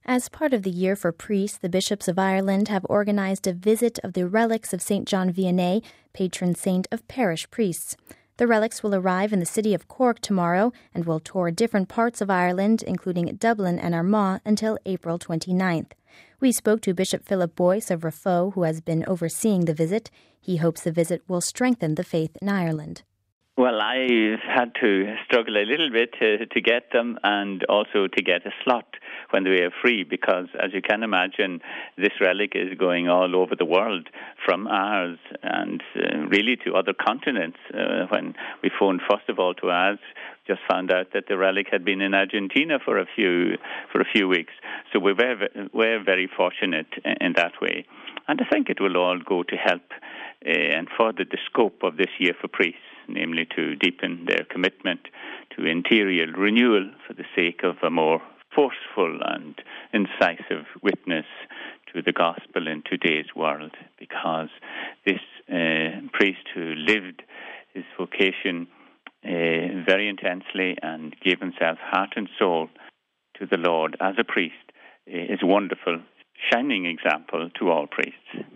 As part of the Year for Priests, the Bishops of Ireland have organised a visit of the relics of St. John Vianney, patron saint of parish priests. The relics will arrive in the city of Cork tomorrow and will tour different parts of Ireland, including Dublin and Armagh, until April 29th. We spoke to Bishop Philip Boyce of Raphoe, who has been overseeing the visit. He hopes the visit will strengthen the faith in Ireland. Well, I've had to struggle a little bit to get them and also to get a slot when they are free because, as you can imagine, this relic is going all over the world from ours and really to other continents. When we phoned first of all to ours, just found out that the relic had been in Argentina for a few weeks. So we're very fortunate in that way. And I think it will all go to help and further the scope of this Year for Priests, namely to deepen their commitment to interior renewal for the sake of a more forceful and incisive witness to the gospel in today's world, because this priest who lived his vocation very intensely and gave himself heart and soul to the Lord as a priest is a wonderful, shining example to all priests.